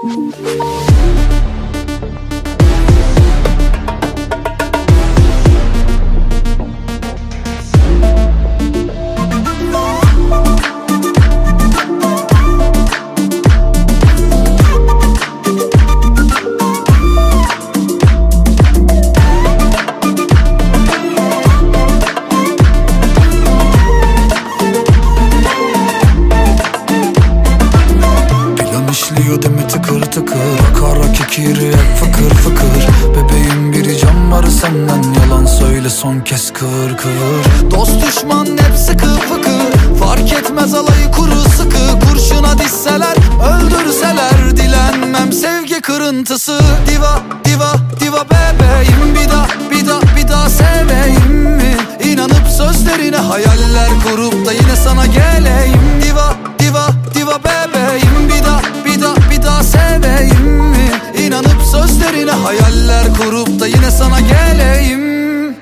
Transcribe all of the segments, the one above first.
Demi tıkır tıkır akar kekiri hep fıkır fıkır. Bebeğim bir can var senden, yalan söyle son kez kıvır kıvır. Dost düşman hep sıkı fıkı, fark etmez alayı kuru sıkı. Kurşuna dizseler öldürseler dilenmem sevgi kırıntısı. Diva diva diva bebeğim, bir daha seveyim mi? İnanıp sözlerine hayaller kurup da yine sana geleyim. Diva diva diva bebeğim, bir daha seveyim mi? İnanıp sözlerine hayaller kurup da yine sana geleyim.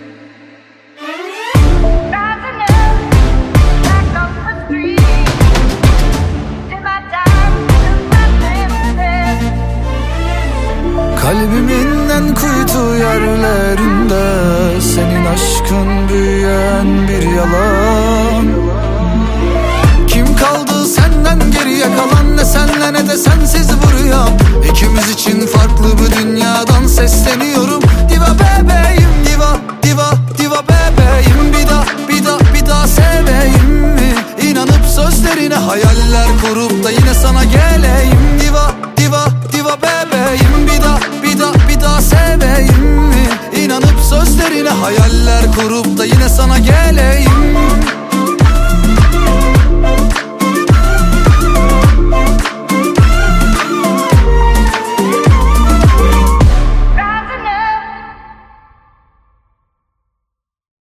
Kalbimin en kuytu yerlerinde senin aşkın büyüyen bir yalan. Kim kaldı senden geriye kalan, ne senle ne de sensiz vuruyor. İkimiz için farklı bir dünyadan sesleniyor.